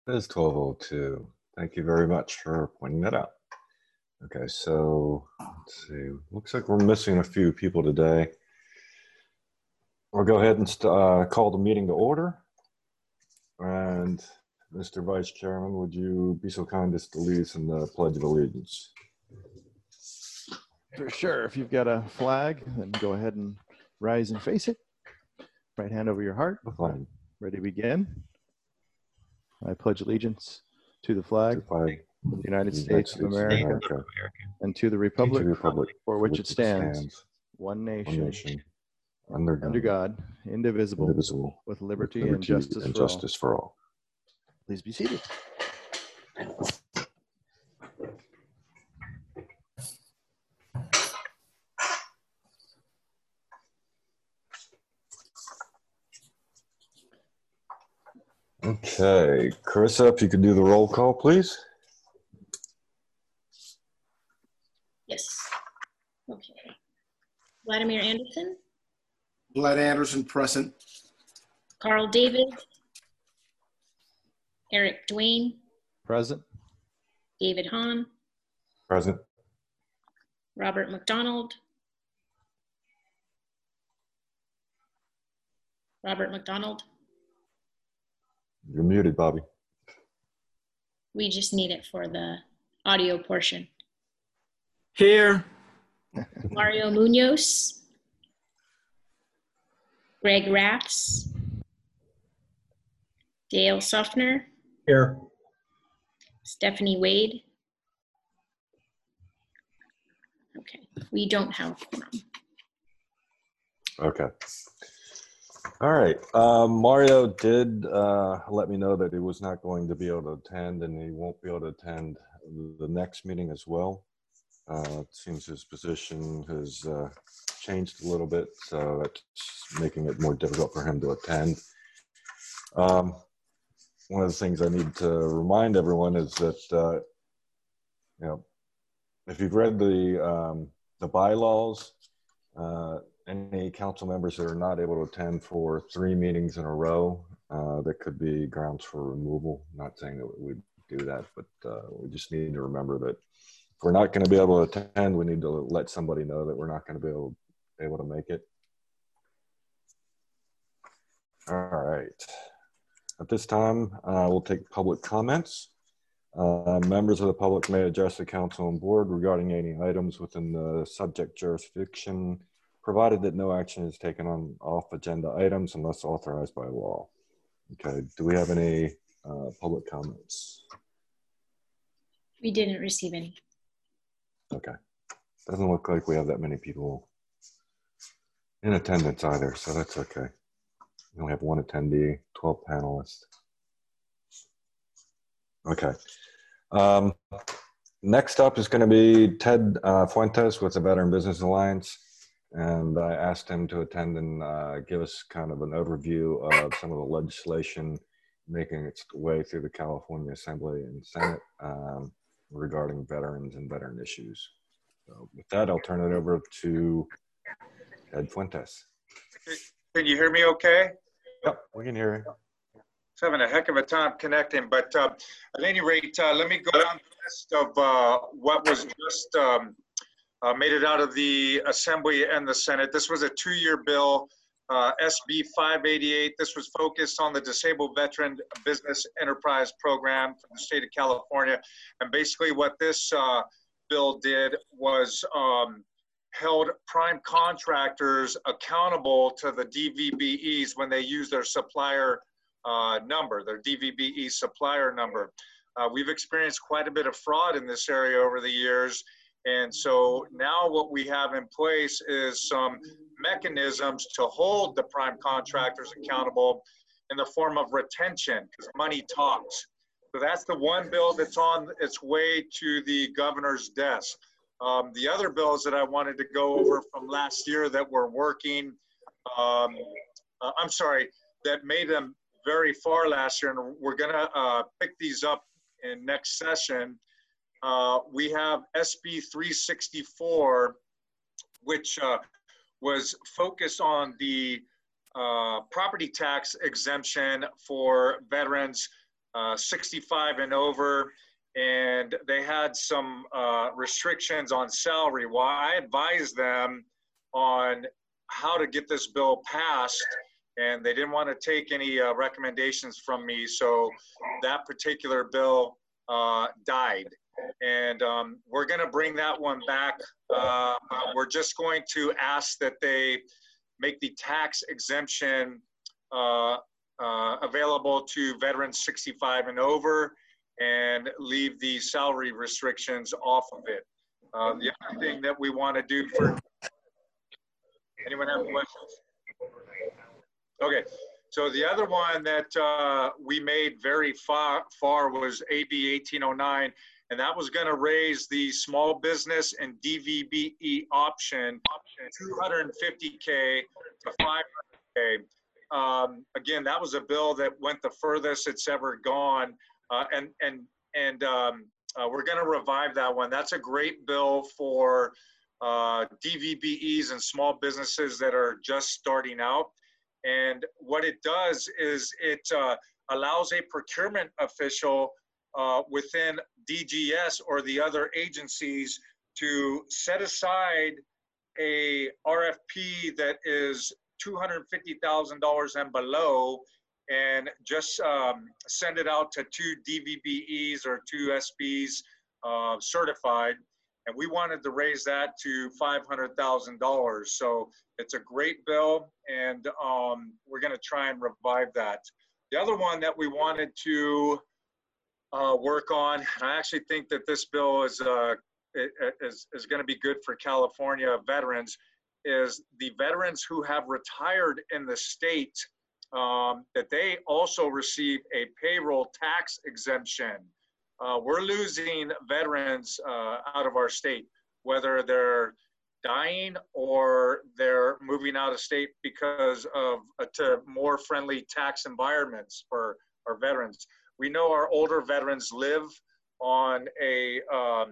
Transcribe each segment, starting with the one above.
It is 12:02. Thank you very much for pointing that out. Okay, so let's see. Looks like we're missing a few people today. We'll go ahead and call the meeting to order. And Mr. Vice Chairman, would you be so kind as to lead us in the Pledge of Allegiance? For sure. If you've got a flag, then go ahead and rise and face it. Right hand over your heart. Ready to begin. I pledge allegiance to the flag of the United States of America and to the republic for which it stands, one nation, under God, indivisible, with liberty and justice for all. Please be seated. Okay, Carissa, if you could do the roll call, please. Yes. Okay. Vladimir Anderson. Vlad Anderson, present. Carl David. Eric Dwayne. Present. David Hahn. Present. Robert McDonald. Robert McDonald. You're muted, Bobby. We just need it for the audio portion. Here. Mario Munoz. Greg Raffs. Dale Suffner. Here. Stephanie Wade. Okay, we don't have a quorum. Okay. All right. Mario did let me know that he was not going to be able to attend, and he won't be able to attend the next meeting as well. It seems his position has changed a little bit, so that's making it more difficult for him to attend. One of the things I need to remind everyone is that, if you've read the bylaws, any council members that are not able to attend for 3 meetings in a row, that could be grounds for removal. Not saying that we do that, but we just need to remember that if we're not going to be able to attend, we need to let somebody know that we're not going to be able to make it. All right. At this time, we'll take public comments. Members of the public may address the council and board regarding any items within the subject jurisdiction, provided that no action is taken on off-agenda items unless authorized by law. Okay, do we have any public comments? We didn't receive any. Okay, doesn't look like we have that many people in attendance either, so that's okay. We only have 1 attendee, 12 panelists. Okay. Next up is going to be Ted Fuentes with the Veteran Business Alliance. And I asked him to attend and give us kind of an overview of some of the legislation making its way through the California Assembly and Senate regarding veterans and veteran issues. So with that, I'll turn it over to Ted Fuentes. Can you hear me okay? Yep, we can hear you. It's having a heck of a time connecting, but at any rate, let me go down the list of what was just made it out of the Assembly and the Senate. This was a 2-year bill, SB 588. This was focused on the Disabled Veteran Business Enterprise Program for the state of California. And basically what this bill did was held prime contractors accountable to the DVBEs when they use their supplier number, their DVBE supplier number. We've experienced quite a bit of fraud in this area over the years. And so now what we have in place is some mechanisms to hold the prime contractors accountable in the form of retention, because money talks. So that's the one bill that's on its way to the governor's desk. The other bills that I wanted to go over from last year that were working, that made them very far last year, and we're gonna pick these up in next session. We have SB 364, which was focused on the property tax exemption for veterans 65 and over, and they had some restrictions on salary. Well, I advised them on how to get this bill passed, and they didn't want to take any recommendations from me, so that particular bill died. And we're going to bring that one back. We're just going to ask that they make the tax exemption available to veterans 65 and over, and leave the salary restrictions off of it. The other thing that we want to do for, anyone have questions? Okay, so the other one that we made very far was AB 1809, and that was going to raise the small business and DVBE option 250K to 500K. Again, that was a bill that went the furthest it's ever gone, and we're going to revive that one. That's a great bill for DVBEs and small businesses that are just starting out. And what it does is it allows a procurement official within DGS or the other agencies to set aside a RFP that is $250,000 and below, and just send it out to 2 DVBEs or 2 SBs certified. And we wanted to raise that to $500,000. So it's a great bill, and we're going to try and revive that. The other one that we wanted to work on, and I actually think that this bill is going to be good for California veterans, is the veterans who have retired in the state, that they also receive a payroll tax exemption. We're losing veterans out of our state, whether they're dying or they're moving out of state because of to more friendly tax environments for our veterans. We know our older veterans live on a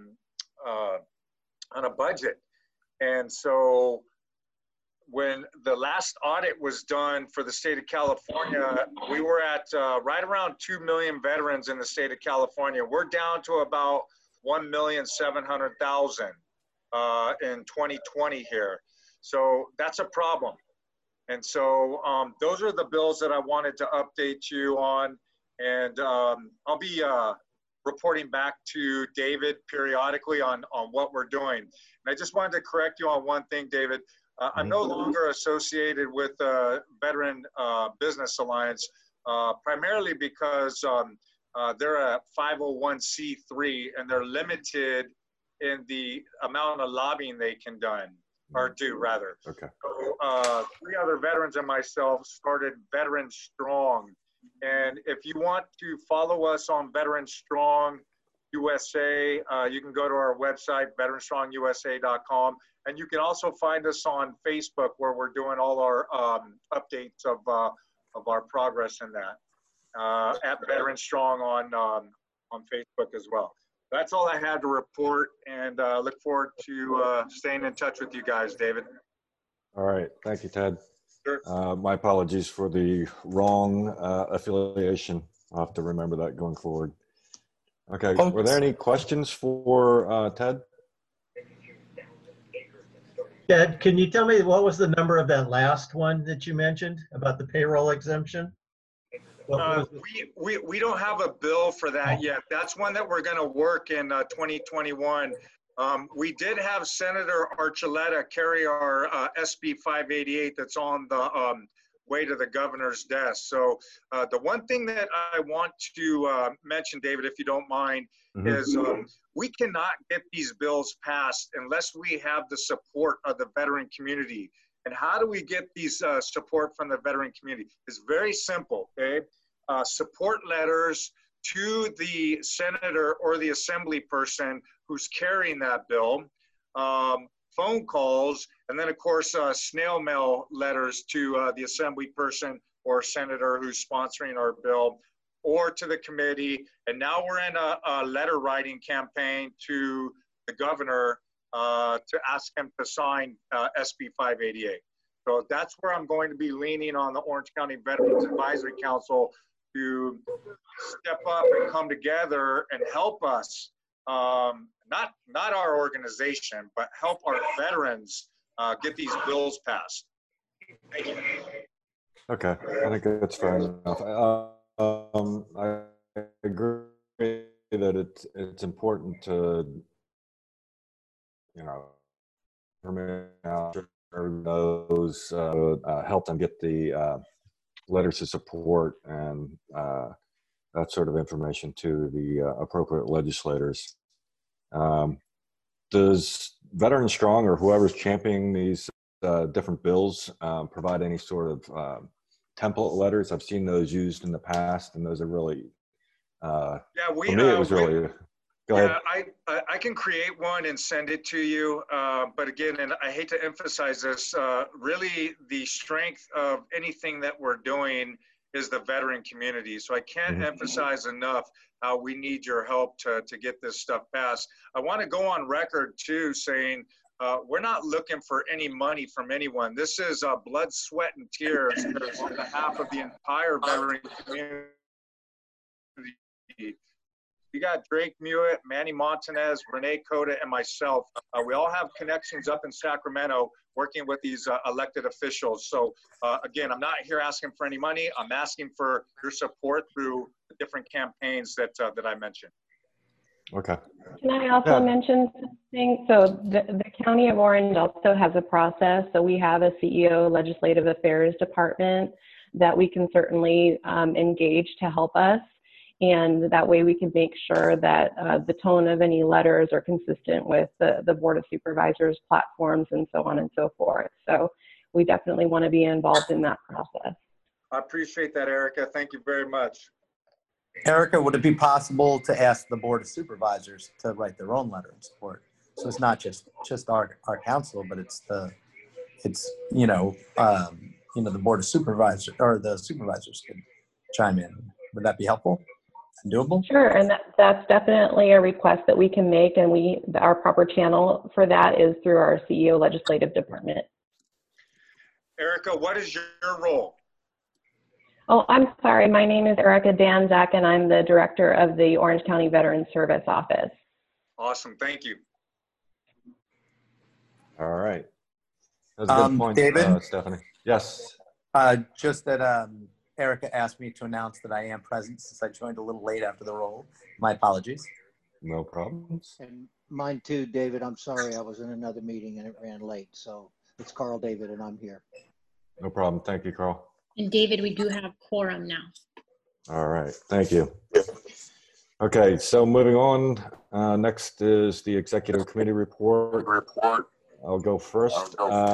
budget, and so when the last audit was done for the state of California, we were at right around 2 million veterans in the state of California. We're down to about 1,700,000 in 2020 here. So that's a problem. And so those are the bills that I wanted to update you on. And I'll be reporting back to David periodically on what we're doing. And I just wanted to correct you on one thing, David. I'm no longer associated with Veteran Business Alliance, primarily because they're a 501c3 and they're limited in the amount of lobbying they can do rather. Okay. So, 3 other veterans and myself started Veteran Strong. And if you want to follow us on Veteran Strong USA, you can go to our website, veteranstrongusa.com. And you can also find us on Facebook, where we're doing all our updates of our progress in that, at Veteran Strong on Facebook as well. That's all I had to report, and look forward to staying in touch with you guys, David. All right. Thank you, Ted. Sure. My apologies for the wrong affiliation. I'll have to remember that going forward. Okay. Were there any questions for Ted? Ted, can you tell me what was the number of that last one that you mentioned about the payroll exemption? We don't have a bill for that yet. That's one that we're going to work in 2021. We did have Senator Archuleta carry our SB 588 that's on the way to the governor's desk. So the one thing that I want to mention, David, if you don't mind, is we cannot get these bills passed unless we have the support of the veteran community. And how do we get these support from the veteran community? It's very simple, okay? Support letters to the senator or the assembly person who's carrying that bill, phone calls, and then of course snail mail letters to the assembly person or senator who's sponsoring our bill, or to the committee. And now we're in a letter writing campaign to the governor to ask him to sign SB 588. So that's where I'm going to be leaning on the Orange County Veterans Advisory Council to step up and come together and help us, not our organization, but help our veterans get these bills passed. Thank you. Okay, I think that's fair enough. I agree that it's important to, you know, those help them get the letters of support and that sort of information to the appropriate legislators. Does Veterans Strong or whoever's championing these different bills provide any sort of template letters? I've seen those used in the past, and those are really, yeah, for me, it was really, go ahead. Yeah, I can create one and send it to you. But again, and I hate to emphasize this, really the strength of anything that we're doing is the veteran community. So I can't emphasize enough how we need your help to get this stuff passed. I want to go on record too saying we're not looking for any money from anyone. This is blood, sweat, and tears on behalf of the entire veteran community. You got Drake Mewett, Manny Montanez, Renee Cota, and myself. We all have connections up in Sacramento working with these elected officials. So again, I'm not here asking for any money. I'm asking for your support through the different campaigns that I mentioned. Okay. Can I also mention something? So the County of Orange also has a process. So we have a CEO Legislative Affairs Department that we can certainly engage to help us. And that way we can make sure that the tone of any letters are consistent with the Board of Supervisors platforms and so on and so forth. So we definitely want to be involved in that process. I appreciate that, Erica. Thank you very much. Erica, would it be possible to ask the Board of Supervisors to write their own letter in support? So it's not just our council, but it's the Board of Supervisors, or the supervisors can chime in. Would that be helpful and doable? Sure, and that's definitely a request that we can make, and our proper channel for that is through our CEO Legislative Department. Erica, what is your role? Oh, I'm sorry. My name is Erica Danzak, and I'm the director of the Orange County Veterans Service Office. Awesome. Thank you. All right. That's a good point, David? Stephanie. Yes. Just that Erica asked me to announce that I am present since I joined a little late after the roll. My apologies. No problems. And mine too, David. I'm sorry. I was in another meeting and it ran late. So it's Carl David, and I'm here. No problem. Thank you, Carl. And David, we do have quorum now. All right. Thank you. Okay. So moving on, next is the Executive Committee report. I'll go first.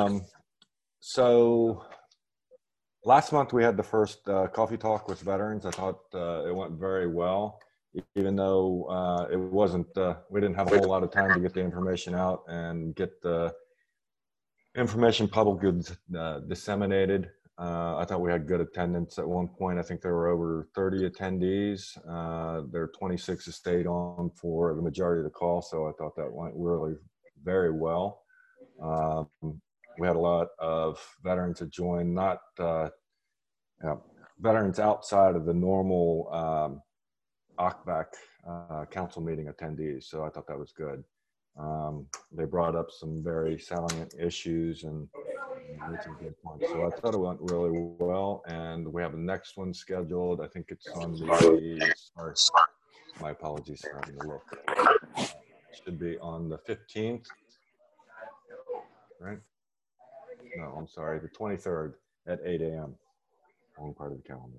So last month we had the first coffee talk with veterans. I thought it went very well, even though it wasn't, we didn't have a whole lot of time to get the information out and get the information publicly disseminated. I thought we had good attendance at one point. I think there were over 30 attendees. There are 26 that stayed on for the majority of the call, so I thought that went really very well. We had a lot of veterans that joined, not veterans outside of the normal OCBAC council meeting attendees, so I thought that was good. They brought up some very salient issues and made some good points. So I thought it went really well, and we have the next one scheduled. I think it's on the, sorry, my apologies for having to look. Should be on the 15th, right? No, I'm sorry, the 23rd at 8 a.m. Wrong part of the calendar.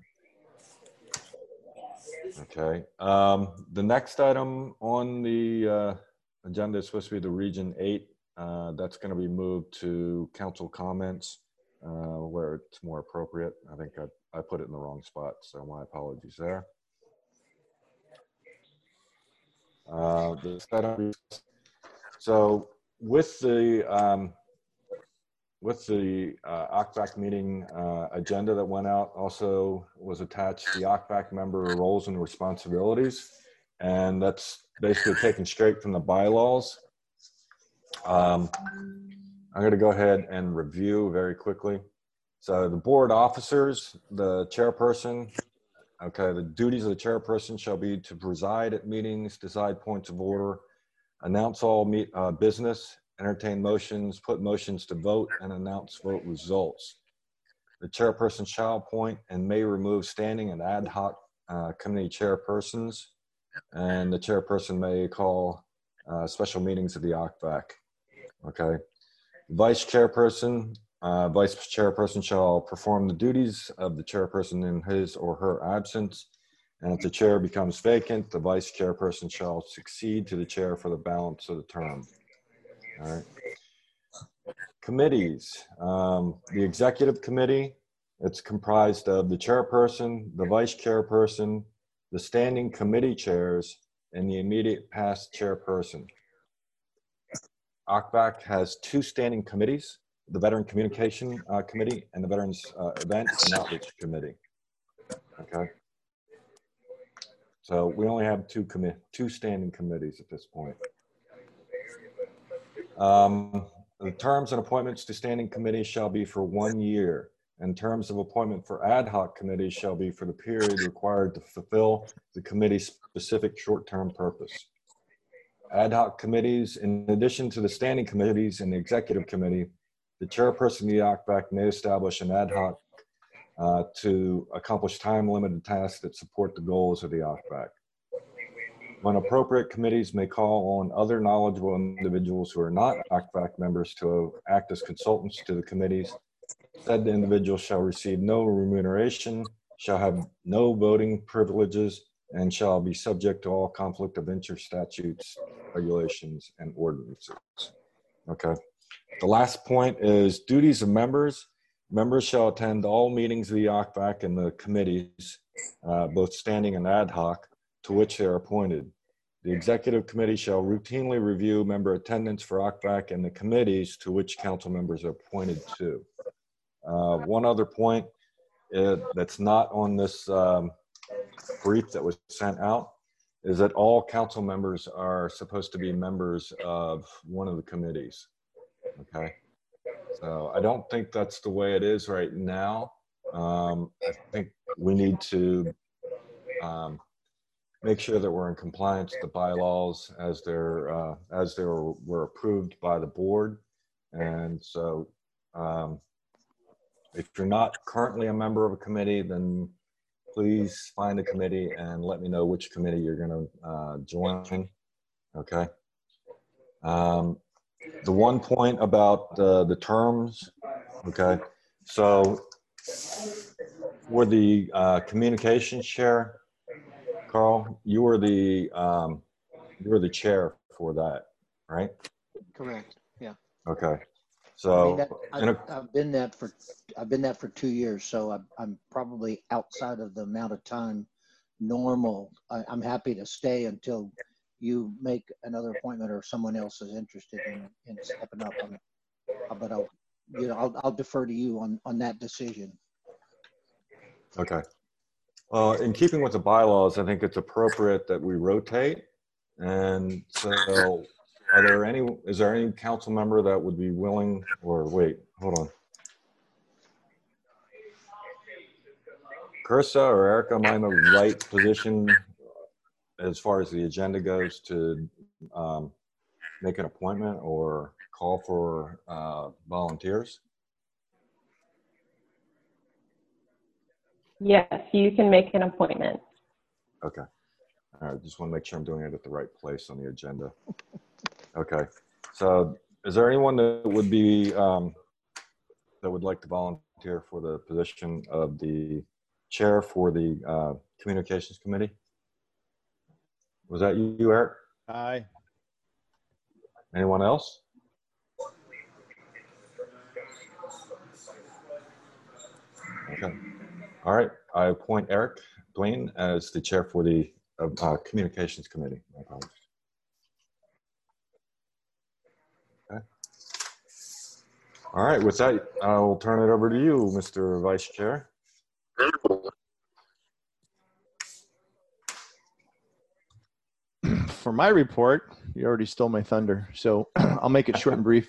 Okay. The next item on the agenda is supposed to be the Region 8. That's going to be moved to council comments where it's more appropriate. I think I put it in the wrong spot, so my apologies there. So with the OCBAC meeting agenda that went out, also was attached the OCBAC member roles and responsibilities, and that's basically taken straight from the bylaws. I'm going to go ahead and review very quickly. So the board officers, the chairperson, Okay, the duties of the chairperson shall be to preside at meetings, decide points of order, announce all business, entertain motions, put motions to vote, and announce vote results. The chairperson shall appoint and may remove standing and ad hoc committee chairpersons, and the chairperson may call special meetings of the OCVAC. Okay, vice chairperson shall perform the duties of the chairperson in his or her absence, and if the chair becomes vacant, the vice chairperson shall succeed to the chair for the balance of the term. All right. Committees. The executive committee, it's comprised of the chairperson, the vice chairperson, the standing committee chairs, and the immediate past chairperson. OCVAC has 2 standing committees, the Veteran Communication Committee and the Veterans Events and Outreach Committee. Okay. So we only have 2 standing committees at this point. The terms and appointments to standing committees shall be for 1 year, and terms of appointment for ad hoc committees shall be for the period required to fulfill the committee's specific short-term purpose. Ad hoc committees, in addition to the standing committees and the executive committee, the chairperson of the OCVAC may establish an ad hoc to accomplish time-limited tasks that support the goals of the OCVAC. When appropriate, committees may call on other knowledgeable individuals who are not OCVAC members to act as consultants to the committees. Said individual shall receive no remuneration, shall have no voting privileges, and shall be subject to all conflict of interest statutes, regulations, and ordinances. Okay. The last point is duties of members. Members shall attend all meetings of the OCVAC and the committees, both standing and ad hoc, to which they are appointed. The executive committee shall routinely review member attendance for OCVAC and the committees to which council members are appointed to. One other point that's not on this brief that was sent out is that all council members are supposed to be members of one of the committees. Okay, so I don't think that's the way it is right now. I think we need to make sure that we're in compliance with the bylaws as they were approved by the board. And so if you're not currently a member of a committee, then please find a committee and let me know which committee you're going to join. Okay. The one point about the terms. Okay. So for the communications chair, Carl, you were the chair for that, right? Correct. Yeah. Okay. So I've been that for 2 years, so I'm probably outside of the amount of time normal. I'm happy to stay until you make another appointment or someone else is interested in stepping up on it. But I'll defer to you on that decision. Okay. In keeping with the bylaws, I think it's appropriate that we rotate. And so is there any council member that would be willing, or wait, hold on. Carissa or Erica, am I in the right position as far as the agenda goes to make an appointment or call for volunteers? Yes, you can make an appointment. Okay. All right. Just want to make sure I'm doing it at the right place on the agenda. Okay. So is there anyone that would be, that would like to volunteer for the position of the chair for the communications committee? Was that you, Eric? Aye. Anyone else? Okay. All right. I appoint Eric Blaine as the chair for the communications committee. Okay. All right. With that, I'll turn it over to you, Mr. Vice Chair. For my report, you already stole my thunder, so I'll make it short and brief.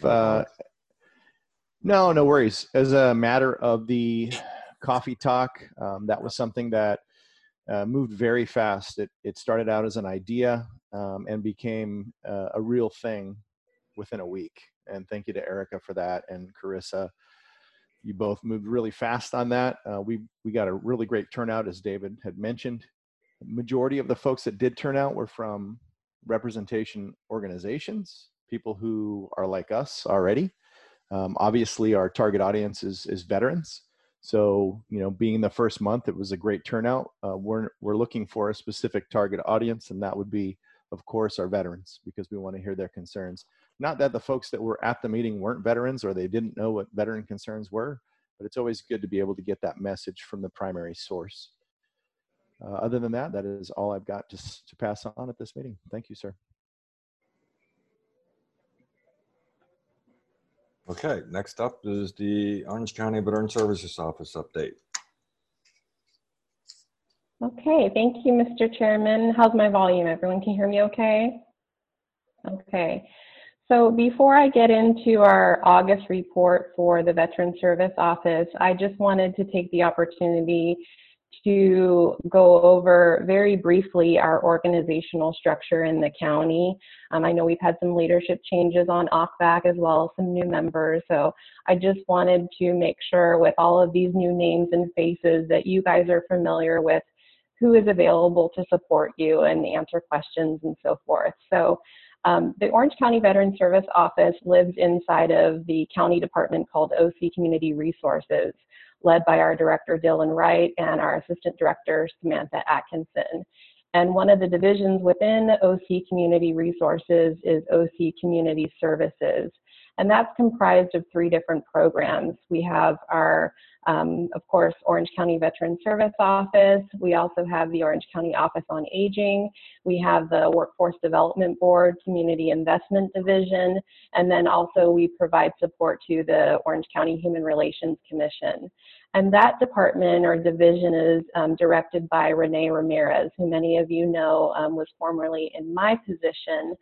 No worries. As a matter of the coffee talk, that was something that moved very fast. It started out as an idea and became a real thing within a week. And thank you to Erica for that, and Carissa. You both moved really fast on that. We got a really great turnout, as David had mentioned. The majority of the folks that did turn out were from representation organizations, people who are like us already. Obviously, our target audience is veterans. So, you know, being the first month, it was a great turnout. We're looking for a specific target audience, and that would be, of course, our veterans, because we want to hear their concerns. Not that the folks that were at the meeting weren't veterans or they didn't know what veteran concerns were, but it's always good to be able to get that message from the primary source. Other than that, that is all I've got to pass on at this meeting. Thank you, sir. Okay, next up is the Orange County Veteran Services Office update. Okay, thank you, Mr. Chairman. How's my volume? Everyone can hear me okay? Okay. So before I get into our August report for the Veteran Service Office, I just wanted to take the opportunity to go over very briefly our organizational structure in the county. I know we've had some leadership changes on OCVAC as well as some new members. So I just wanted to make sure with all of these new names and faces that you guys are familiar with who is available to support you and answer questions and so forth. So the Orange County Veteran Service Office lives inside of the county department called OC Community Resources, led by our director, Dylan Wright, and our assistant director, Samantha Atkinson. And one of the divisions within OC Community Resources is OC Community Services. And that's comprised of 3 different programs. We have our, of course, Orange County Veteran Service Office. We also have the Orange County Office on Aging. We have the Workforce Development Board, Community Investment Division, and then also we provide support to the Orange County Human Relations Commission. And that department or division is directed by Renee Ramirez, who many of you know was formerly in my position.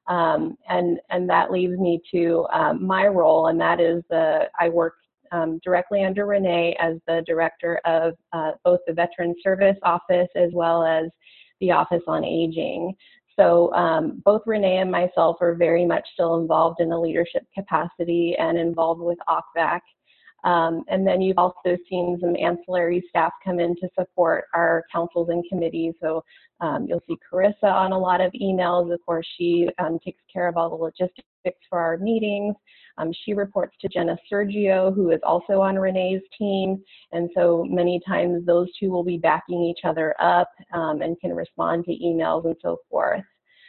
And that leads me to my role, and that is I work directly under Renee as the director of both the Veteran Service Office as well as the Office on Aging. So both Renee and myself are very much still involved in a leadership capacity and involved with OCVAC. And then you've also seen some ancillary staff come in to support our councils and committees. So you'll see Carissa on a lot of emails. Of course, she takes care of all the logistics for our meetings. She reports to Jenna Sergio, who is also on Renee's team. And so many times those two will be backing each other up and can respond to emails and so forth.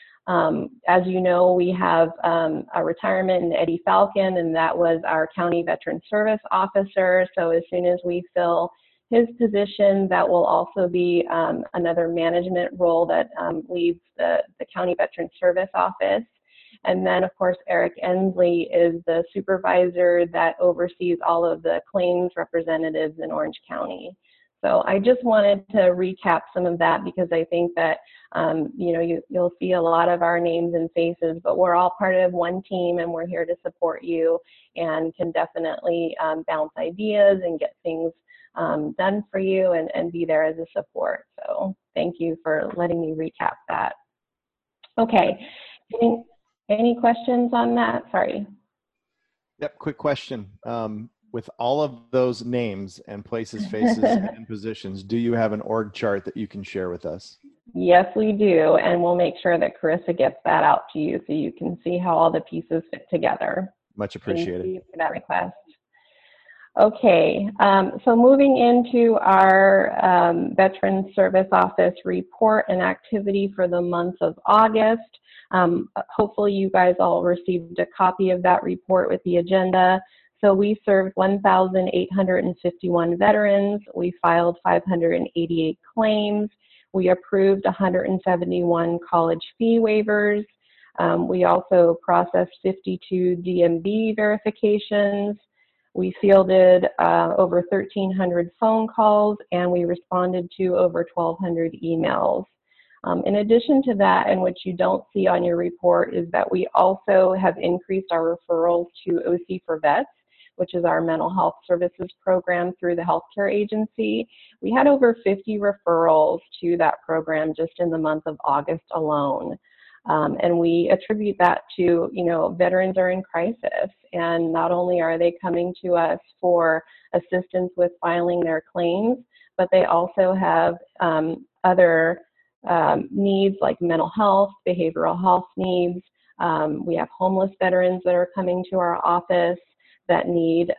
As you know, we have a retirement in Eddie Falcon, and that was our County Veteran Service Officer. So as soon as we fill his position, that will also be another management role that leaves the County Veteran Service Office. And then, of course, Eric Ensley is the supervisor that oversees all of the claims representatives in Orange County. So I just wanted to recap some of that because I think that, you know, you'll see a lot of our names and faces, but we're all part of one team and we're here to support you and can definitely bounce ideas and get things done for you and be there as a support. So thank you for letting me recap that. Okay, any questions on that? Sorry. Yep, quick question. With all of those names and places, faces, and positions, do you have an org chart that you can share with us? Yes, we do. And we'll make sure that Carissa gets that out to you so you can see how all the pieces fit together. Much appreciated. Thank you for that request. Okay, so moving into our Veteran Service Office report and activity for the month of August. Hopefully you guys all received a copy of that report with the agenda. So we served 1,851 veterans. We filed 588 claims. We approved 171 college fee waivers. We also processed 52 DMV verifications. We fielded over 1,300 phone calls, and we responded to over 1,200 emails. In addition to that, and what you don't see on your report, is that we also have increased our referrals to OC for Vets. which is our mental health services program through the healthcare agency. We had over 50 referrals to that program just in the month of August alone. And we attribute that to, veterans are in crisis, and not only are they coming to us for assistance with filing their claims, but they also have other needs like mental health, behavioral health needs. We have homeless veterans that are coming to our office that need,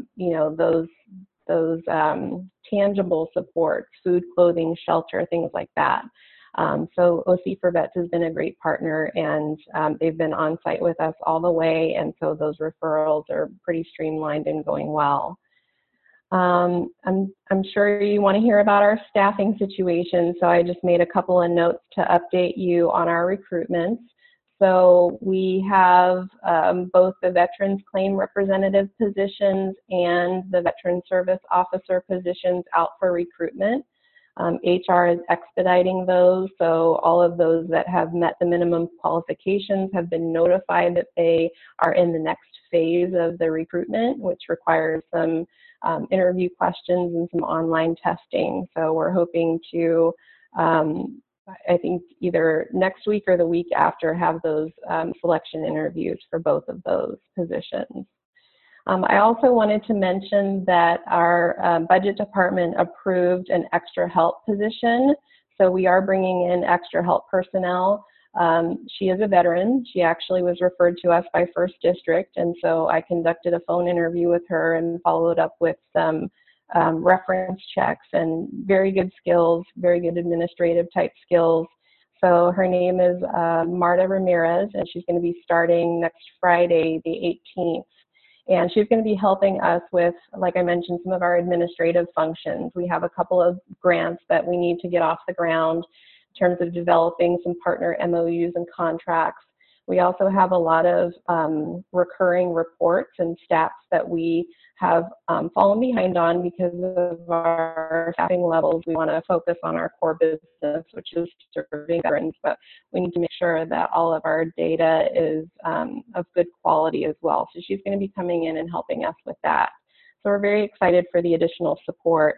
those tangible supports, food, clothing, shelter, things like that. So OC for Vets has been a great partner, and they've been on site with us all the way, and so those referrals are pretty streamlined and going well. I'm sure you want to hear about our staffing situation, so I just made a couple of notes to update you on our recruitments. So we have both the Veterans Claim Representative positions and the Veteran Service Officer positions out for recruitment. HR is expediting those, so all of those that have met the minimum qualifications have been notified that they are in the next phase of the recruitment, which requires some interview questions and some online testing. So we're hoping to, I think either next week or the week after, have those selection interviews for both of those positions. I also wanted to mention that our budget department approved an extra help position. So we are bringing in extra help personnel. She is a veteran. She actually was referred to us by First District. And so I conducted a phone interview with her and followed up with some reference checks and very good skills, very good administrative type skills. So her name is Marta Ramirez, and she's going to be starting next Friday, the 18th. And she's going to be helping us with, like I mentioned, some of our administrative functions. We have a couple of grants that we need to get off the ground in terms of developing some partner MOUs and contracts. We also have a lot of recurring reports and stats that we have fallen behind on because of our staffing levels. We want to focus on our core business, which is serving veterans, but we need to make sure that all of our data is of good quality as well. So she's going to be coming in and helping us with that. So we're very excited for the additional support.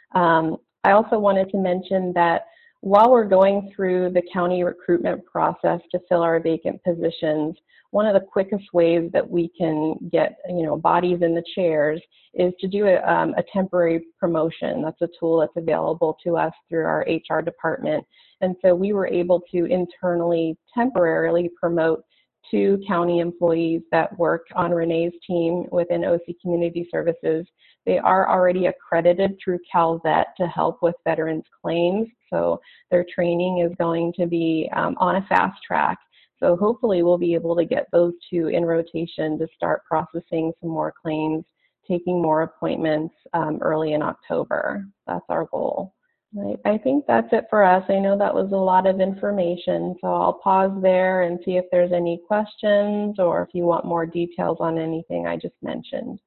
I also wanted to mention that while we're going through the county recruitment process to fill our vacant positions, one of the quickest ways that we can get, bodies in the chairs is to do a temporary promotion. That's a tool that's available to us through our HR department. And so we were able to internally temporarily promote 2 county employees that work on Renee's team within OC Community Services. They are already accredited through CalVet to help with veterans claims. So their training is going to be on a fast track. So hopefully we'll be able to get those 2 in rotation to start processing some more claims, taking more appointments early in October. That's our goal. I think that's it for us. I know that was a lot of information, so I'll pause there and see if there's any questions or if you want more details on anything I just mentioned.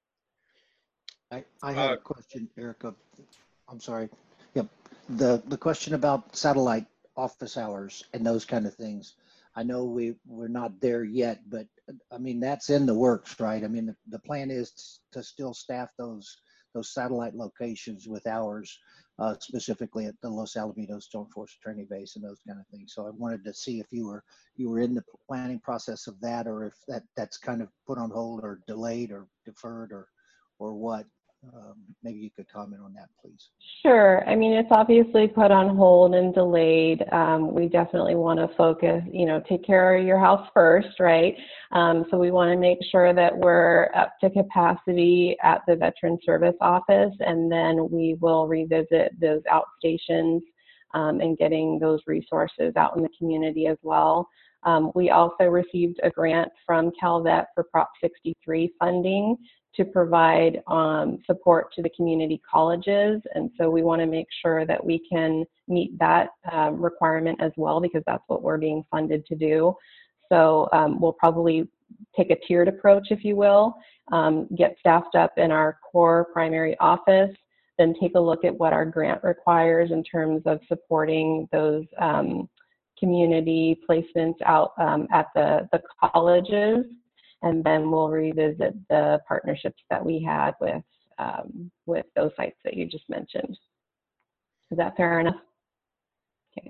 I have a question, Erica. I'm sorry. Yep. The question about satellite office hours and those kind of things. I know we're not there yet, but I mean, that's in the works, right? I mean, the plan is to still staff those satellite locations with hours, specifically at the Los Alamitos Joint Force Training Base and those kind of things. So I wanted to see if you were in the planning process of that, or if that's kind of put on hold or delayed or deferred or what. Maybe you could comment on that, please. Sure. I mean, it's obviously put on hold and delayed. We definitely want to focus, take care of your house first, right? So we want to make sure that we're up to capacity at the Veteran Service Office, and then we will revisit those outstations and getting those resources out in the community as well. We also received a grant from CalVet for Prop 63 funding to provide support to the community colleges. And so we want to make sure that we can meet that requirement as well, because that's what we're being funded to do. So we'll probably take a tiered approach, if you will, get staffed up in our core primary office, then take a look at what our grant requires in terms of supporting those community placements out at the colleges. and then we'll revisit the partnerships that we had with those sites that you just mentioned. Is that fair enough? Okay.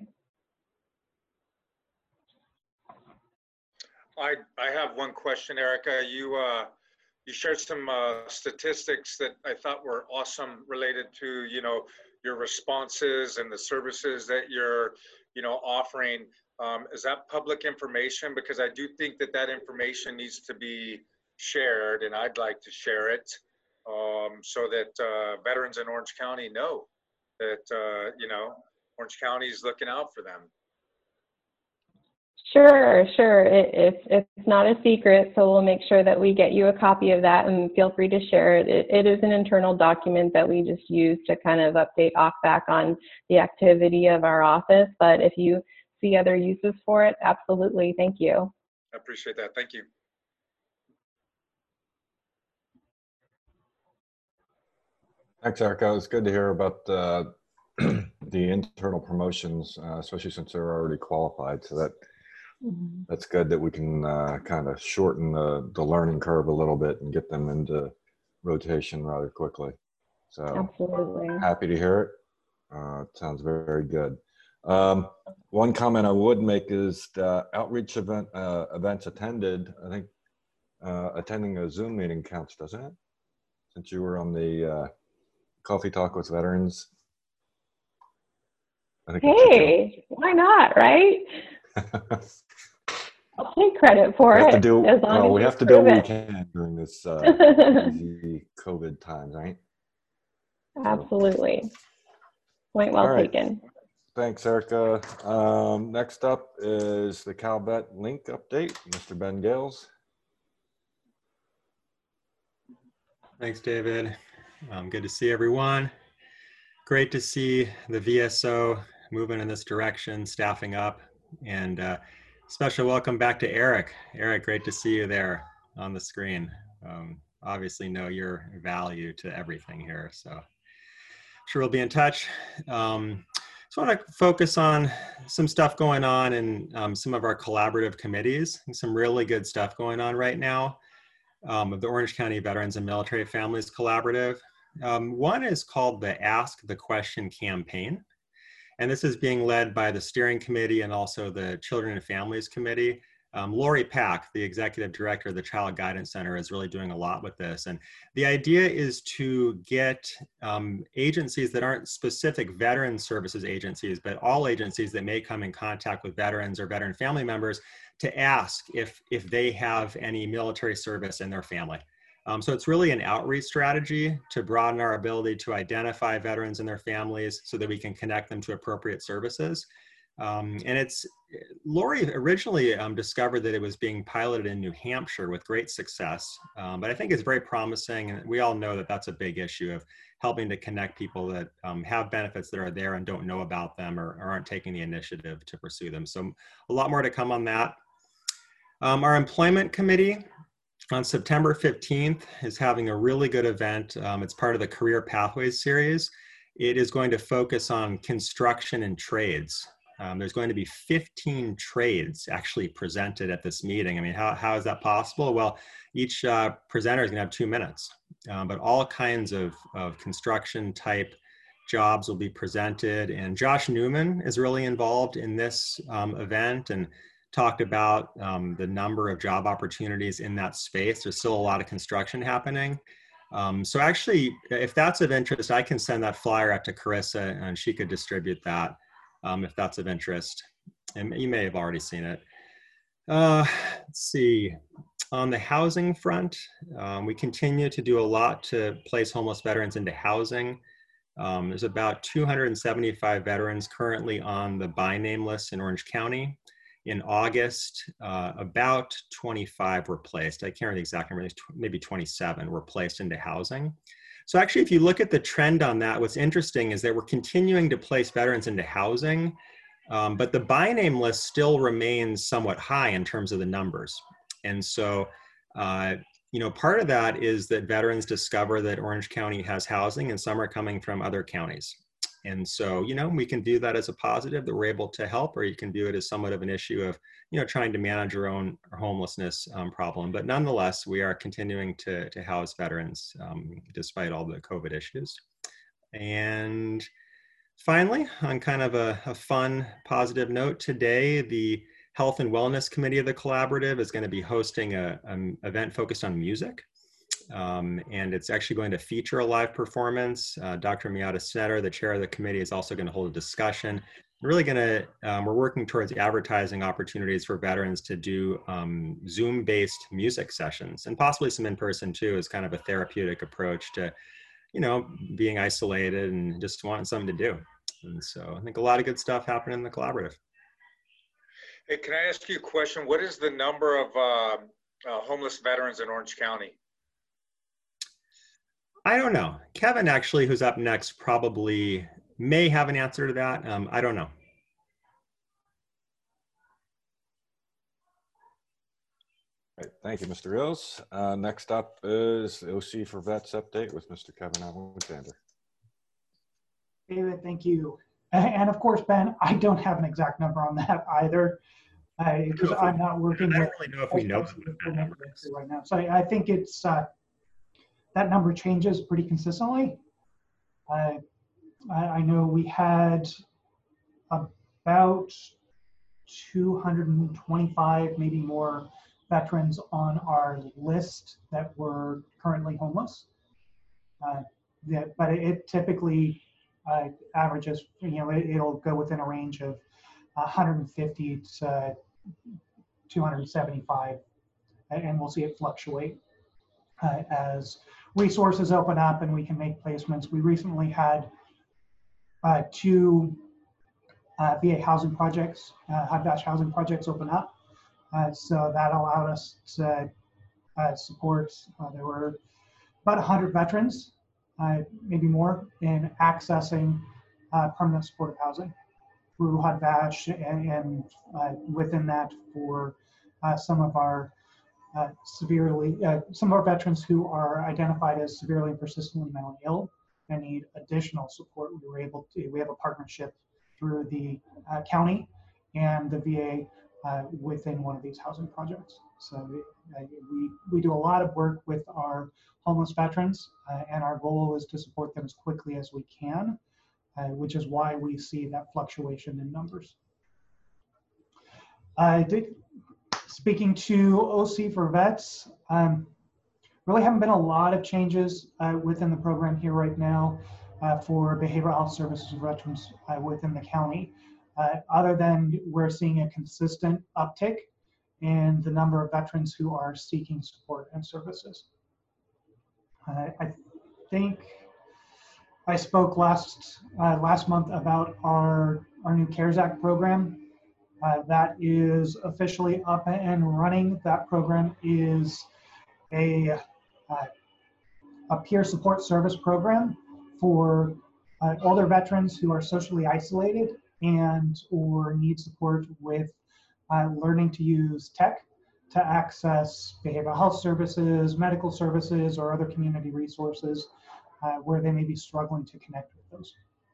I have one question, Erica. You shared some statistics that I thought were awesome related to, your responses and the services that you're, offering. Is that public information? Because I do think that information needs to be shared, and I'd like to share it so that veterans in Orange County know that, Orange County is looking out for them. Sure. It's not a secret, so we'll make sure that we get you a copy of that, and feel free to share it. It is an internal document that we just use to kind of update OCVAC on the activity of our office, but if you see other uses for it, absolutely. Thank you. I appreciate that. Thank you. Thanks, Erica. It's good to hear about the internal promotions, especially since they're already qualified. So that's good that we can kind of shorten the learning curve a little bit and get them into rotation rather quickly. So absolutely happy to hear it. It sounds very, very good. One comment I would make is the outreach events attended. I think attending a Zoom meeting counts, doesn't it? Since you were on the Coffee Talk with Veterans. Hey, why not, right? I'll take credit for it. We have to do what we can during this easy COVID times, right? Absolutely. Point well taken. Thanks, Erica. Next up is the CalVet link update. Mr. Ben Gales. Thanks, David. Good to see everyone. Great to see the VSO moving in this direction, staffing up, and special welcome back to Eric. Eric, great to see you there on the screen. Obviously know your value to everything here, so sure we'll be in touch. Just want to focus on some stuff going on in some of our collaborative committees, some really good stuff going on right now. Of the Orange County Veterans and Military Families Collaborative. One is called the Ask the Question campaign. And this is being led by the steering committee and also the Children and Families Committee. Lori Pack, the executive director of the Child Guidance Center, is really doing a lot with this. And the idea is to get agencies that aren't specific veteran services agencies, but all agencies that may come in contact with veterans or veteran family members to ask if they have any military service in their family. So it's really an outreach strategy to broaden our ability to identify veterans and their families so that we can connect them to appropriate services. And Lori originally discovered that it was being piloted in New Hampshire with great success, but I think it's very promising, and we all know that that's a big issue of helping to connect people that have benefits that are there and don't know about them or aren't taking the initiative to pursue them. So a lot more to come on that. Our employment committee on September 15th is having a really good event. It's part of the Career Pathways series. It is going to focus on construction and trades. There's going to be 15 trades actually presented at this meeting. I mean, how is that possible? Well, each presenter is going to have 2 minutes, but all kinds of construction type jobs will be presented. And Josh Newman is really involved in this event and talked about the number of job opportunities in that space. There's still a lot of construction happening. So actually, if that's of interest, I can send that flyer out to Carissa and she could distribute that if that's of interest. And you may have already seen it. Let's see. On the housing front, we continue to do a lot to place homeless veterans into housing. There's about 275 veterans currently on the by name list in Orange County. In August, about 25 were placed. I can't remember the exact number, maybe 27 were placed into housing. So actually, if you look at the trend on that, what's interesting is that we're continuing to place veterans into housing, but the by name list still remains somewhat high in terms of the numbers. And so, part of that is that veterans discover that Orange County has housing and some are coming from other counties. And so, we can view that as a positive that we're able to help, or you can view it as somewhat of an issue of, trying to manage your own homelessness problem. But nonetheless, we are continuing to house veterans despite all the COVID issues. And finally, on kind of a fun, positive note, today, the Health and Wellness Committee of the Collaborative is going to be hosting an event focused on music. And it's actually going to feature a live performance. Dr. Miata Snetter, the chair of the committee, is also going to hold a discussion. We're working towards advertising opportunities for veterans to do Zoom-based music sessions, and possibly some in-person too, as kind of a therapeutic approach to, being isolated and just wanting something to do. And so I think a lot of good stuff happening in the collaborative. Hey, can I ask you a question? What is the number of homeless veterans in Orange County? I don't know. Kevin, actually, who's up next, probably may have an answer to that. I don't know. Right, thank you, Mr. Rios. Next up is the OC for Vets update with Mr. Kevin Alexander. David, thank you. And of course, Ben, I don't have an exact number on that either, because I'm not working with. I don't really know if we know what that number is right now. So I think it's that number changes pretty consistently. I know we had about 225, maybe more, veterans on our list that were currently homeless. But it typically averages, it'll go within a range of 150 to 275, and we'll see it fluctuate as resources open up and we can make placements. We recently had 2 VA housing projects, HUD-VASH housing projects open up. So that allowed us to support, there were about 100 veterans, maybe more, in accessing permanent supportive housing through HUD-VASH, and within that for some of our some of our veterans who are identified as severely and persistently mentally ill and need additional support. We have a partnership through the county and the VA within one of these housing projects. So we do a lot of work with our homeless veterans, and our goal is to support them as quickly as we can, which is why we see that fluctuation in numbers. Speaking to OC for Vets, really haven't been a lot of changes within the program here right now for behavioral health services for veterans within the county. Other than we're seeing a consistent uptick in the number of veterans who are seeking support and services. I think I spoke last month about our new CARES Act program. That is officially up and running. That program is a peer support service program for older veterans who are socially isolated and or need support with learning to use tech to access behavioral health services, medical services, or other community resources where they may be struggling to connect with those.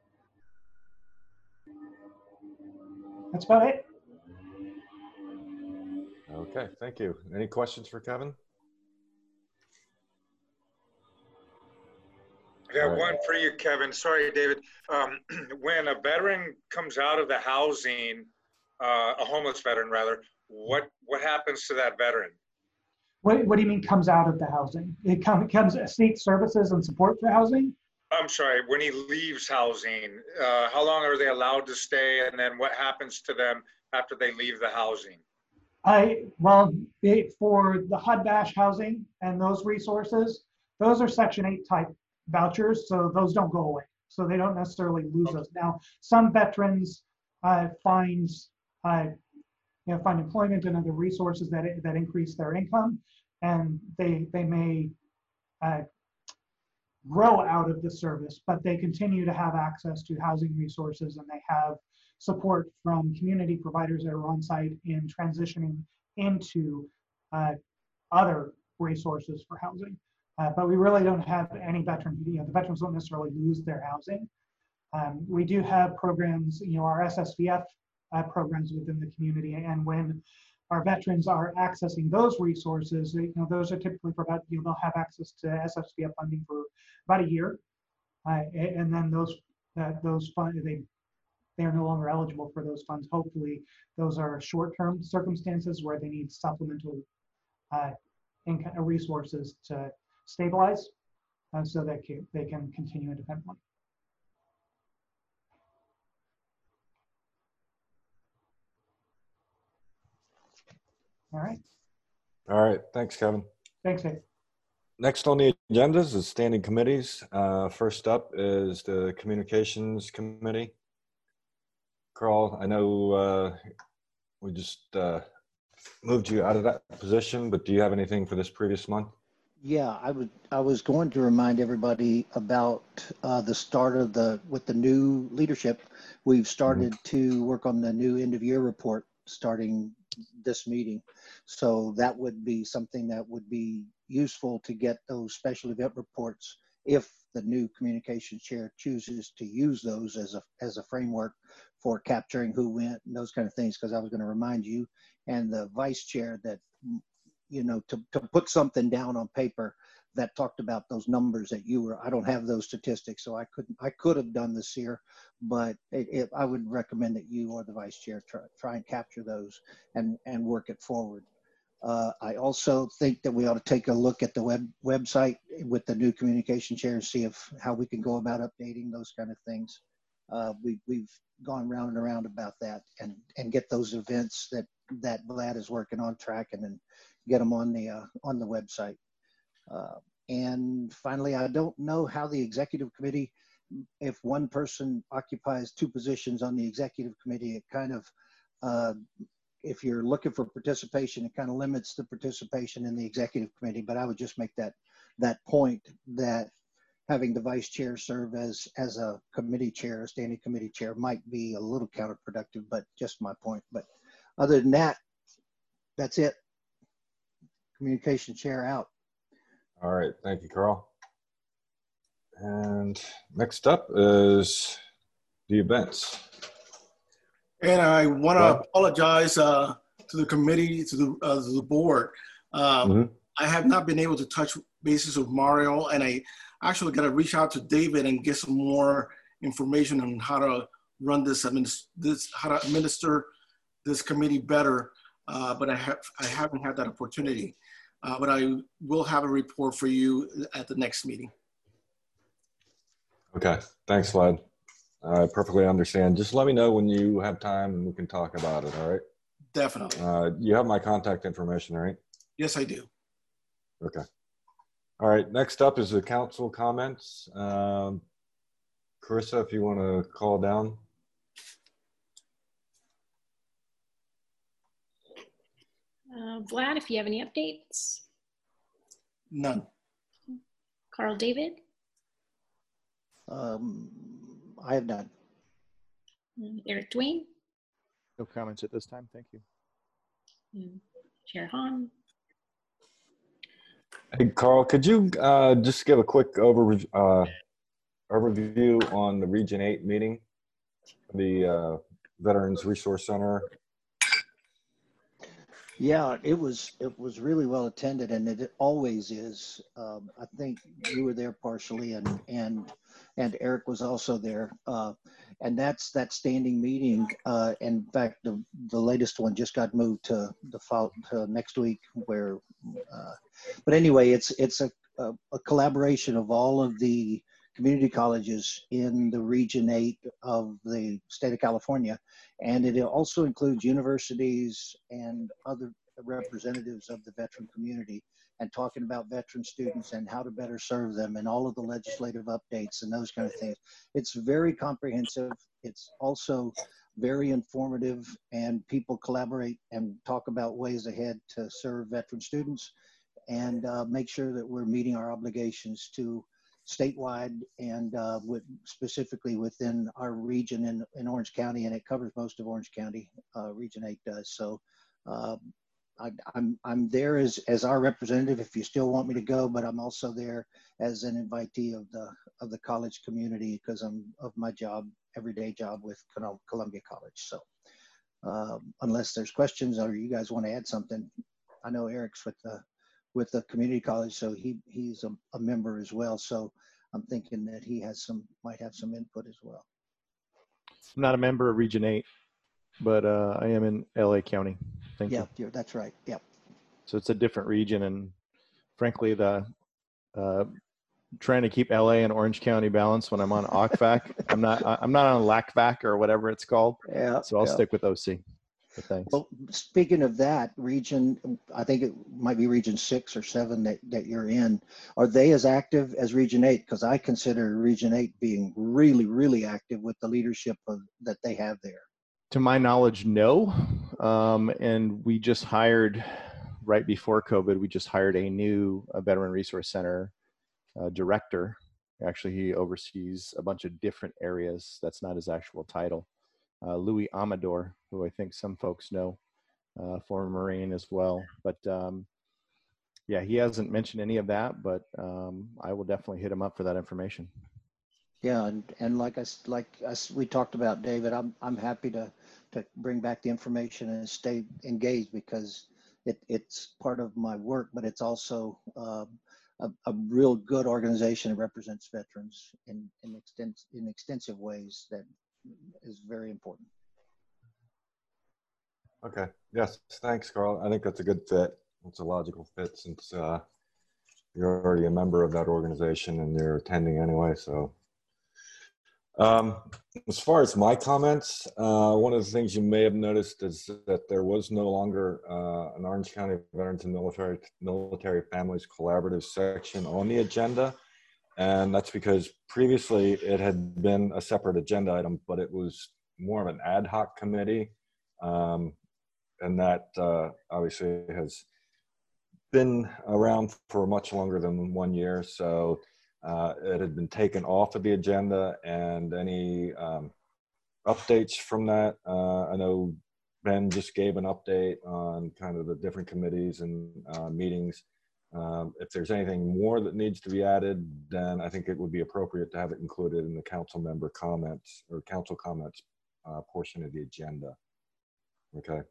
That's about it. Okay, thank you. Any questions for Kevin? I got one for you, Kevin. Sorry, David. When a veteran comes out of the housing, a homeless veteran rather, what happens to that veteran? What do you mean comes out of the housing? It comes seeks services and support for housing? I'm sorry, when he leaves housing, how long are they allowed to stay, and then what happens to them after they leave the housing? For the HUD-VASH housing and those resources, those are Section 8 type vouchers, so those don't go away. So they don't necessarily lose those. Now, some veterans find employment and other resources that increase their income, and they may grow out of the service, but they continue to have access to housing resources, and they have support from community providers that are on site in transitioning into other resources for housing. But we really don't have any veterans, the veterans don't necessarily lose their housing. We do have programs, our SSVF programs within the community, and when our veterans are accessing those resources, those are typically for about, they'll have access to SSVF funding for about a year, and then those funds, they are no longer eligible for those funds. Hopefully, those are short-term circumstances where they need supplemental income resources to stabilize, so that they can continue independently. All right. All right. Thanks, Kevin. Thanks, Dave. Next on the agendas is standing committees. First up is the Communications Committee. Carl, I know we just moved you out of that position, but do you have anything for this previous month? Yeah, I was going to remind everybody about the start of with the new leadership. We've started to work on the new end of year report starting this meeting. So that would be something that would be useful to get those special event reports if the new communications chair chooses to use those as a framework for capturing who went and those kind of things. Because I was going to remind you and the vice chair that, to put something down on paper that talked about those numbers that I don't have those statistics, so I could have done this here, but I would recommend that you or the vice chair try and capture those and work it forward. I also think that we ought to take a look at the website with the new communication chair and see how we can go about updating those kind of things. We've gone round and around about that and get those events that Vlad is working on track and then get them on the website. And finally, I don't know how the executive committee, if one person occupies two positions on the executive committee, it kind of, if you're looking for participation, it kind of limits the participation in the executive committee. But I would just make that point that having the vice chair serve as a committee chair, a standing committee chair, might be a little counterproductive, but just my point. But other than that, that's it. Communication chair out. All right, thank you, Carl. And next up is the events. And I want to apologize to the committee, to the board. I have not been able to touch bases with Mario, and I actually got to reach out to David and get some more information on how to run how to administer this committee better. But I haven't had that opportunity. But I will have a report for you at the next meeting. Okay, thanks, Vlad. I perfectly understand. Just let me know when you have time and we can talk about it, all right? Definitely. You have my contact information, right? Yes, I do. Okay. All right, next up is the council comments. Carissa, if you want to call down. Vlad, if you have any updates? None. Carl David? I have none. Eric Dwayne? No comments at this time, thank you. Chair Han? Hey, Carl, could you just give a quick overview on the Region 8 meeting, the Veterans Resource Center? Yeah, it was really well attended, and it always is. I think you were there partially, and Eric was also there. And that's that standing meeting. In fact, the latest one just got moved to next week. But anyway, it's a collaboration of all of the community colleges in the Region 8 of the state of California. And it also includes universities and other representatives of the veteran community, and talking about veteran students and how to better serve them and all of the legislative updates and those kind of things. It's very comprehensive. It's also very informative, and people collaborate and talk about ways ahead to serve veteran students and make sure that we're meeting our obligations to statewide and specifically within our region in Orange County, and it covers most of Orange County, Region 8 does. So I'm there as our representative if you still want me to go, but I'm also there as an invitee of the college community because I'm of my job, everyday job with Columbia College. So unless there's questions or you guys want to add something, I know Eric's with the community college, so he's a member as well. So I'm thinking that he might have some input as well. I'm not a member of Region 8, but I am in LA County. Thank you. Yeah, that's right. Yeah. So it's a different region, and frankly, the trying to keep LA and Orange County balanced when I'm on OCVAC. I'm not on LACVAC or whatever it's called. Yeah. So I'll stick with OC. But thanks. Well, speaking of that region, I think it might be Region 6 or 7 that you're in. Are they as active as Region 8? Because I consider Region 8 being really, really active with the leadership that they have there. To my knowledge, no. And we just hired, right before COVID, we just hired a new Veteran Resource Center director. Actually, he oversees a bunch of different areas. That's not his actual title. Louis Amador, who I think some folks know, former Marine as well. But yeah, he hasn't mentioned any of that, but I will definitely hit him up for that information. Yeah, and like we talked about, David, I'm happy to bring back the information and stay engaged because it's part of my work, but it's also a real good organization that represents veterans in extensive ways that is very important. Okay. Yes. Thanks, Carl. I think that's a good fit. It's a logical fit since you're already a member of that organization and you're attending anyway. So as far as my comments, one of the things you may have noticed is that there was no longer an Orange County Veterans and Military Families Collaborative section on the agenda. And that's because previously it had been a separate agenda item, but it was more of an ad hoc committee. And that obviously has been around for much longer than 1 year. So it had been taken off of the agenda, and any updates from that, I know Ben just gave an update on kind of the different committees and meetings. If there's anything more that needs to be added, then I think it would be appropriate to have it included in the council member comments or council comments portion of the agenda. Okay.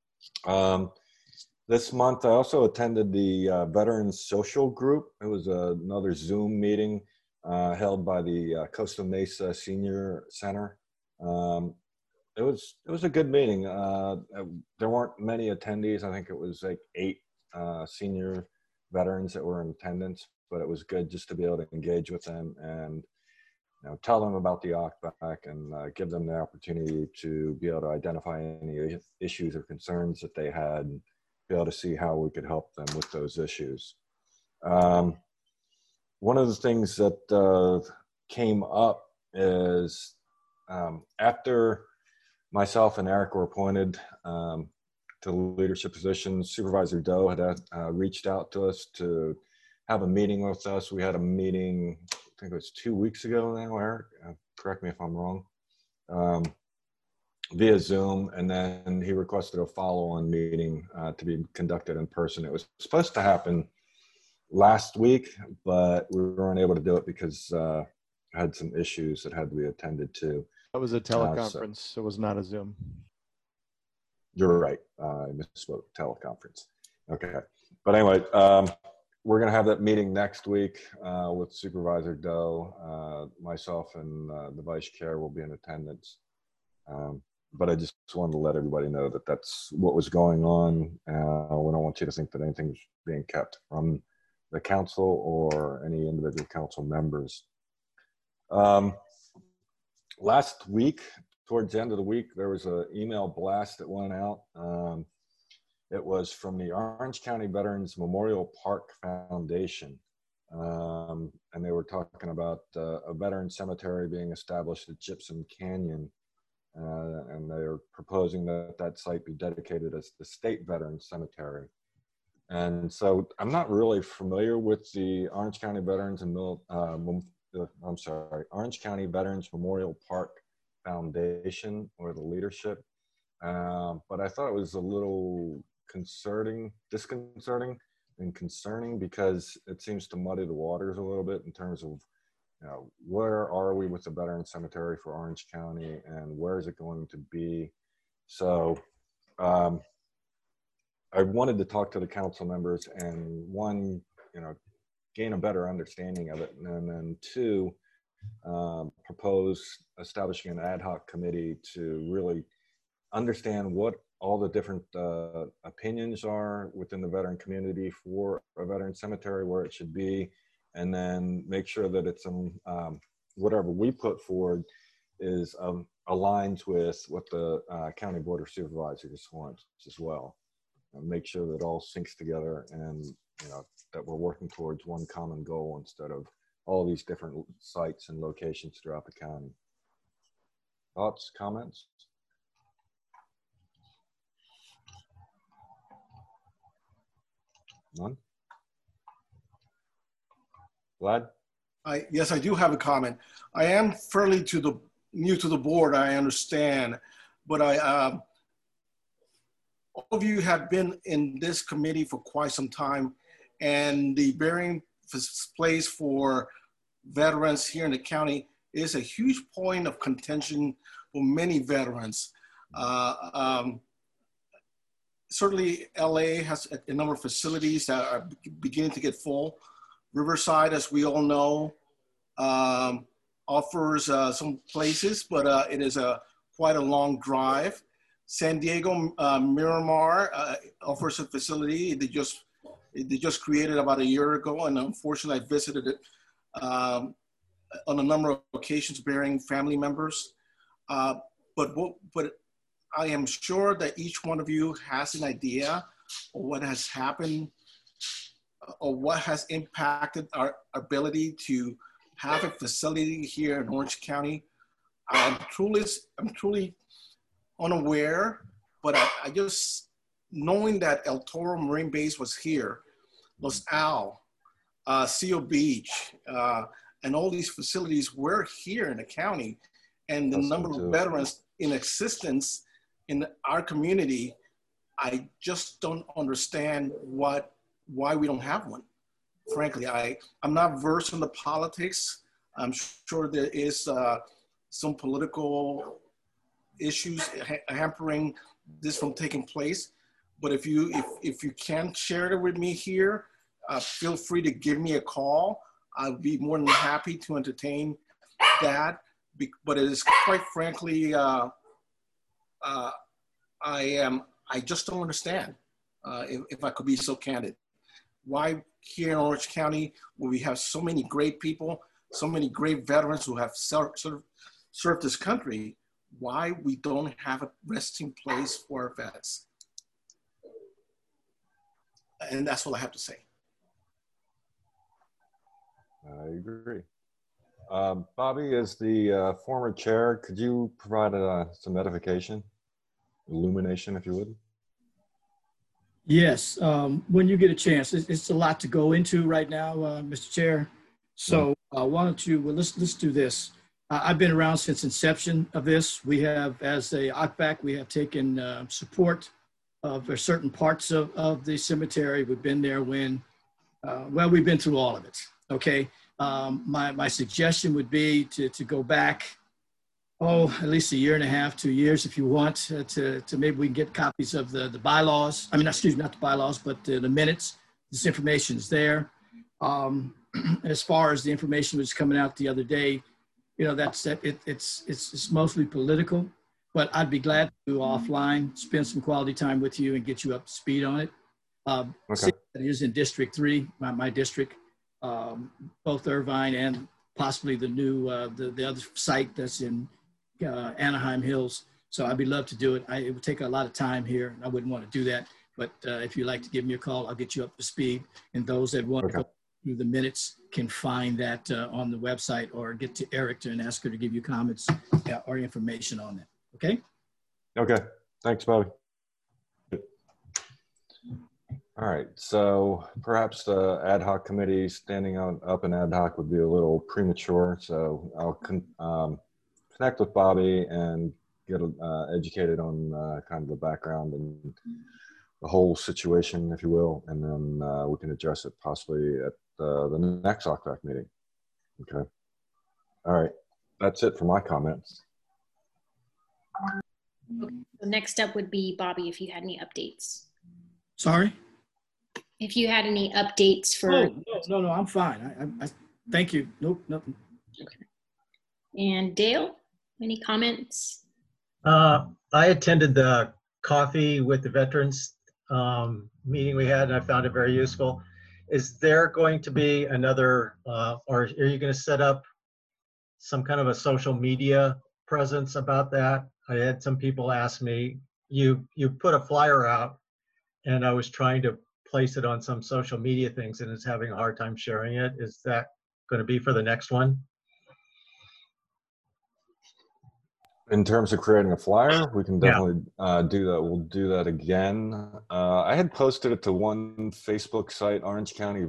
This month, I also attended the Veterans Social Group. It was another Zoom meeting held by the Costa Mesa Senior Center. It was a good meeting. There weren't many attendees. I think it was like 8 senior veterans that were in attendance, but it was good just to be able to engage with them and tell them about the OCVAC and give them the opportunity to be able to identify any issues or concerns that they had and be able to see how we could help them with those issues. One of the things that came up is after myself and Eric were appointed to leadership positions, Supervisor Doe had reached out to us to have a meeting with us. We had a meeting, I think it was 2 weeks ago now, Eric, correct me if I'm wrong, via Zoom. And then he requested a follow-on meeting to be conducted in person. It was supposed to happen last week, but we weren't able to do it because I had some issues that had to be attended to. That was a teleconference. So it was not a Zoom. You're right. I misspoke. Teleconference. Okay. But anyway, we're going to have that meeting next week with Supervisor Doe. Myself and the Vice Chair will be in attendance. But I just wanted to let everybody know that that's what was going on. We don't want you to think that anything's being kept from the council or any individual council members. Last week, towards the end of the week, there was an email blast that went out. It was from the Orange County Veterans Memorial Park Foundation. And they were talking about a veteran cemetery being established at Gypsum Canyon. And they're proposing that that site be dedicated as the State Veterans Cemetery. And so I'm not really familiar with the Orange County Veterans and Orange County Veterans Memorial Park Foundation or the leadership. But I thought it was a little disconcerting and concerning, because it seems to muddy the waters a little bit in terms of, you know, where are we with the Veteran Cemetery for Orange County and where is it going to be? So I wanted to talk to the council members and, one, you know, gain a better understanding of it, and then two, propose establishing an ad hoc committee to really understand what all the different opinions are within the veteran community for a veteran cemetery, where it should be, and then make sure that it's whatever we put forward is aligns with what the county board of supervisors wants as well, and make sure that it all syncs together, and, you know, that we're working towards one common goal instead of all these different sites and locations throughout the county. Thoughts, comments? None? Vlad? Yes, I do have a comment. I am fairly new to the board, I understand, but all of you have been in this committee for quite some time, and the burying place for veterans here in the county is a huge point of contention for many veterans. Certainly LA has a number of facilities that are beginning to get full. Riverside, as we all know, offers some places, but it is quite a long drive. San Diego Miramar offers a facility they just created about a year ago, and unfortunately I visited it on a number of occasions bearing family members. But I am sure that each one of you has an idea of what has happened or what has impacted our ability to have a facility here in Orange County. I'm truly unaware, but I just, knowing that El Toro Marine Base was here, Los Al, Seal Beach, and all these facilities were here in the county, and the number of veterans in existence in our community, I just don't understand why we don't have one. Frankly, I'm not versed in the politics. I'm sure there is some political issues hampering this from taking place. But if you can share it with me here, feel free to give me a call. I'd be more than happy to entertain that. But it is quite frankly, I just don't understand, if I could be so candid. Why here in Orange County, where we have so many great people, so many great veterans who have served this country, why we don't have a resting place for our vets? And that's what I have to say. I agree. Bobby, as the former chair, could you provide some edification, illumination, if you would? Yes, when you get a chance. It's a lot to go into right now, Mr. Chair. So why don't you, well, let's do this. I've been around since inception of this. We have, as a OCBAC, we have taken support of certain parts of the cemetery. We've been there when, well, we've been through all of it, okay? My suggestion would be to go back, at least a year and a half, 2 years, if you want, to maybe we can get copies of the bylaws. I mean, excuse me, not the bylaws, but the minutes. This information is there. As far as the information was coming out the other day, you know, it's mostly political, but I'd be glad to offline spend some quality time with you and get you up to speed on it. Okay. It is in District 3, my district, both Irvine and possibly the new, the other site that's in Anaheim Hills. So I'd be love to do it. It would take a lot of time here. I wouldn't want to do that, but if you'd like to give me a call, I'll get you up to speed. And those that want to go through the minutes can find that on the website, or get to Erica and ask her to give you comments or information on that. Okay? Okay. Thanks, Bobby. All right. So perhaps the ad hoc committee standing up in ad hoc would be a little premature. So I'll connect with Bobby and get educated on kind of the background and the whole situation, if you will, and then we can address it possibly at the next OCVAC meeting. Okay. All right. That's it for my comments. Okay. So next up would be Bobby, if you had any updates. Sorry? If you had any updates for... Oh, no, I'm fine. I thank you. Nope, nothing. Okay. And Dale, any comments? I attended the coffee with the veterans meeting we had, and I found it very useful. Is there going to be another, or are you going to set up some kind of a social media presence about that? I had some people ask me, you put a flyer out, and I was trying to place it on some social media things, and it's having a hard time sharing it. Is that going to be for the next one? In terms of creating a flyer, we can definitely do that. We'll do that again. I had posted it to one Facebook site, Orange County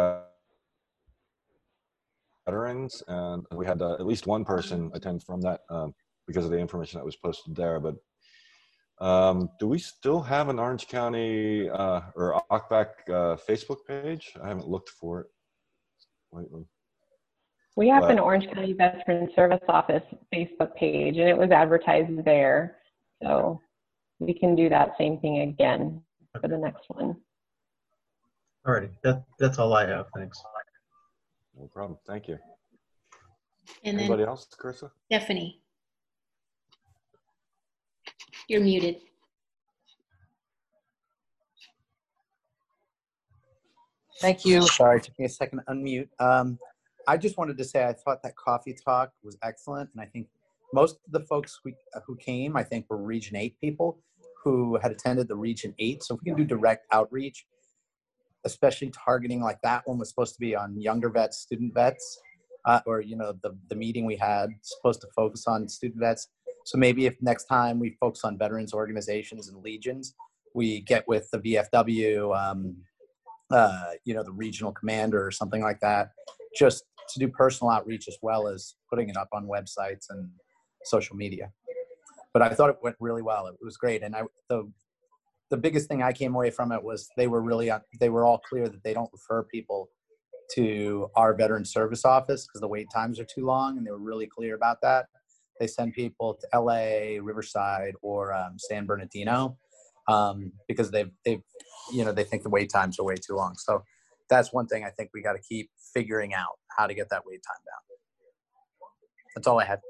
Veterans, and we had at least one person attend from that because of the information that was posted there. But do we still have an Orange County or OCVAC Facebook page? I haven't looked for it lately. We have an Orange County Veteran Service Office Facebook page, and it was advertised there. So we can do that same thing again for the next one. All righty, that's all I have. Thanks. No problem. Thank you. And anybody then else, Carissa? Stephanie, you're muted. Thank you. Sorry, it took me a second to unmute. I just wanted to say I thought that coffee talk was excellent, and I think most of the folks who came, I think, were Region 8 people who had attended the Region 8. So if we can do direct outreach, especially targeting like that one was supposed to be on younger vets, student vets, or, you know, the meeting we had supposed to focus on student vets. So maybe if next time we focus on veterans organizations and legions, we get with the VFW, you know, the regional commander or something like that, just to do personal outreach as well as putting it up on websites and social media. But I thought it went really well. It was great. And the biggest thing I came away from it was they were all clear that they don't refer people to our veteran service office because the wait times are too long, and they were really clear about that. They send people to LA, Riverside, or San Bernardino because they think the wait times are way too long. So that's one thing I think we got to keep figuring out, how to get that wait time down. That's all I had.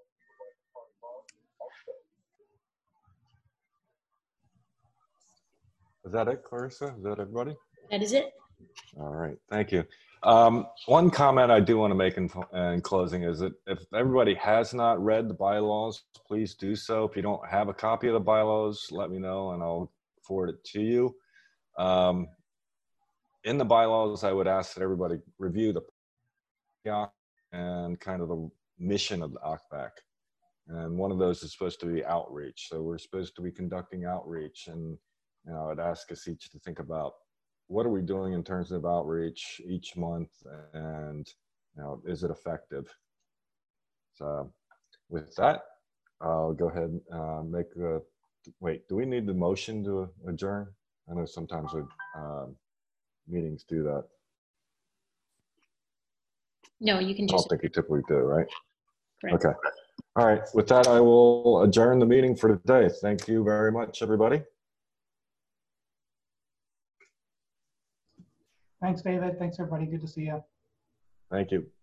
Is that it, Clarissa? Is that everybody? That is it. All right, thank you. One comment I do want to make in closing is that if everybody has not read the bylaws, please do so. If you don't have a copy of the bylaws, let me know and I'll forward it to you. In the bylaws, I would ask that everybody review the and kind of the mission of the OCVAC. And one of those is supposed to be outreach. So we're supposed to be conducting outreach, and you know, I'd ask us each to think about what are we doing in terms of outreach each month, and you know, is it effective? So with that, I'll go ahead and make a, wait, do we need the motion to adjourn? I know sometimes meetings do that. No, you can I don't just. think you typically do, right? Correct. Okay. All right. With that, I will adjourn the meeting for today. Thank you very much, everybody. Thanks, David. Thanks, everybody. Good to see you. Thank you.